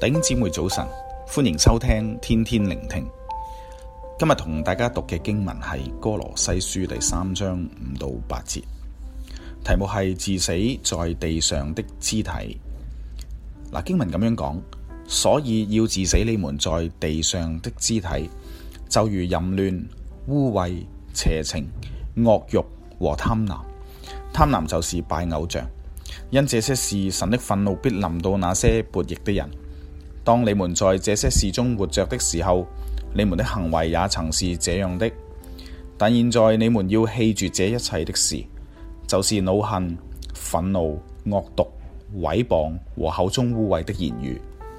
弟兄姊妹早晨，歡迎收聽天天聆聽。今日同大家讀嘅經文係歌羅西書第3章5到8節，題目係治死在地上的肢體。經文咁樣講，所以要治死你們在地上的肢體，就如淫亂、污穢、邪情、惡慾和貪婪。貪婪就是拜偶像。因這些事，神的憤怒必臨到那些悖逆的人。當你們在這些事中活着的時候，你們的行為也曾是這樣的。但現在你們要棄絕這一切的事，就是惱恨、憤怒、惡毒、毀謗和口中污穢的言語。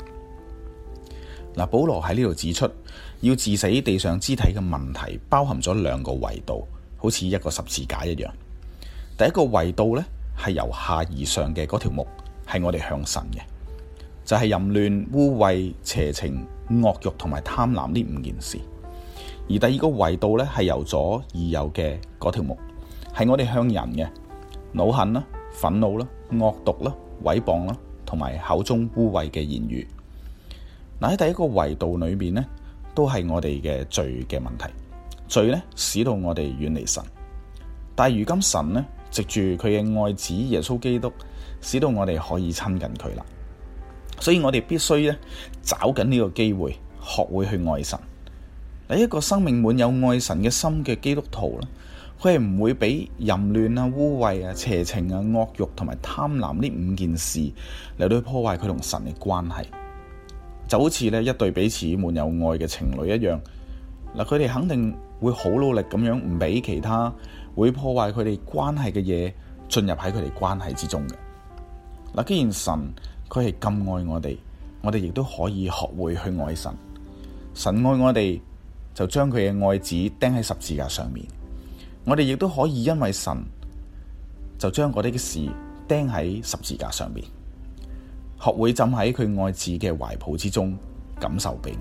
保羅喺呢度指出，要治死地上肢體嘅問題，包含咗兩個維度，好似一個十字架一樣。第一個維度呢，係由下而上嘅嗰條木，係我哋向神嘅，就係淫亂、污穢、邪情、惡慾同埋貪婪呢5件事。而第二個維度呢，係由左而右嘅嗰條木，係我哋向人嘅，惱恨啦、憤怒啦、惡毒啦、毀謗啦，同埋口中污穢嘅言語。喺第一個維度裏面呢，都係我哋嘅罪嘅問題。罪呢，使到我哋遠離神，但係如今神呢，藉住佢嘅愛子耶穌基督，使到我哋可以親近佢啦。所以我哋必須咧找緊呢個機會，學會去愛神。一個生命滿有愛神嘅心嘅基督徒咧，佢係唔會俾淫亂啊、污穢啊、邪情啊、惡慾同埋貪婪呢5件事嚟到破壞佢同神嘅關係。就好似一對彼此滿有愛嘅情侶一樣，佢哋肯定會好努力咁樣唔俾其他會破壞佢哋關係嘅嘢進入喺佢哋關係之中嘅。既然神佢係咁愛我哋亦都可以學會去愛神。神愛我哋，就將佢嘅愛子釘喺十字架上面。我哋亦都可以因為神，就將嗰啲嘅事釘喺十字架上面，學會浸喺佢愛子嘅懷抱之中，感受被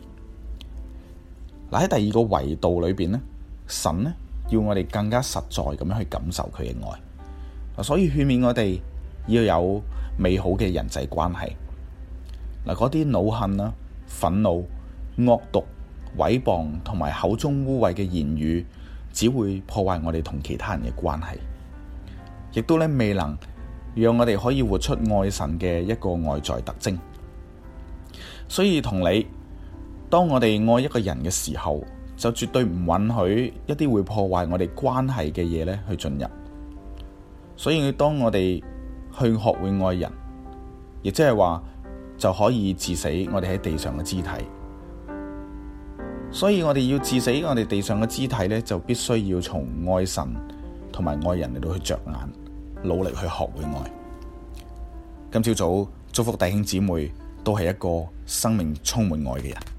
愛。喺第二個維度裏邊呢，神呢要我哋更加實在咁樣去感受佢嘅愛，所以勸勉我哋要有美好嘅人際關係。嗰啲惱恨啦、憤怒、惡毒、毀謗同埋口中污穢嘅言語，只會破壞我哋同其他人嘅關係，亦都未能讓我哋可以活出愛神嘅一個外在特徵。所以同理，當我哋愛一個人嘅時候，就絕對唔允許一啲會破壞我哋關係嘅嘢去進入。所以當我哋去學會愛人，亦即係話就可以治死我哋喺地上嘅肢體。所以我哋要治死我哋地上嘅肢體就必須要從愛神同埋愛人嚟到去着眼，努力去學會愛。今朝早祝福弟兄姊妹都係一個生命充滿愛嘅人。